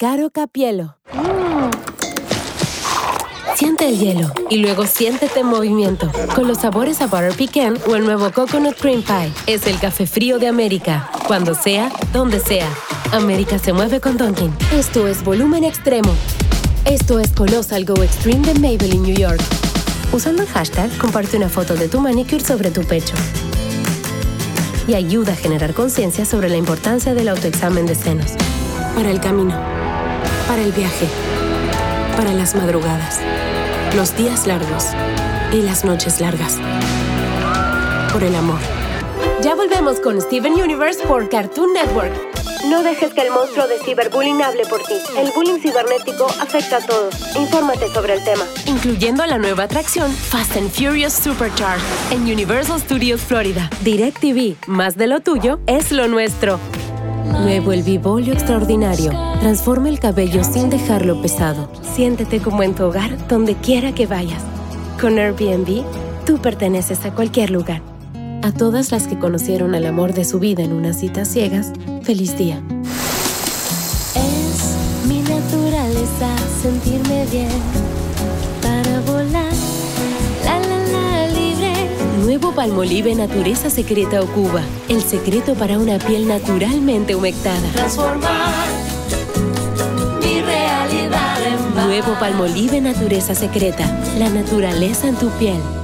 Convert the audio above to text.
Caro Capielo. Siente el hielo y luego siéntete en movimiento con los sabores a Butter Pecan o el nuevo Coconut Cream Pie. Es el café frío de América. Cuando sea, donde sea. América se mueve con Dunkin'. Esto es Volumen Extremo. Esto es Colossal Go Extreme de Maybelline New York. Usando el hashtag, comparte una foto de tu manicure sobre tu pecho. Y ayuda a generar conciencia sobre la importancia del autoexamen de senos. Para el camino. Para el viaje. Para las madrugadas. Los días largos. Y las noches largas. Por el amor. Ya volvemos con Steven Universe por Cartoon Network. No dejes que el monstruo de ciberbullying hable por ti. El bullying cibernético afecta a todos. Infórmate sobre el tema. Incluyendo la nueva atracción Fast and Furious Supercharged en Universal Studios Florida. DirecTV, más de lo tuyo es lo nuestro. Nuevo el Vivolio Extraordinario. Transforma el cabello sin dejarlo pesado. Siéntete como en tu hogar donde quiera que vayas. Con Airbnb, tú perteneces a cualquier lugar. A todas las que conocieron al amor de su vida en unas citas ciegas, feliz día. Es mi naturaleza sentirme bien para volar, libre. Nuevo Palmolive Natureza Secreta Ocuba. El secreto para una piel naturalmente humectada. Transformar mi realidad en paz. Nuevo Palmolive Natureza Secreta. La naturaleza en tu piel.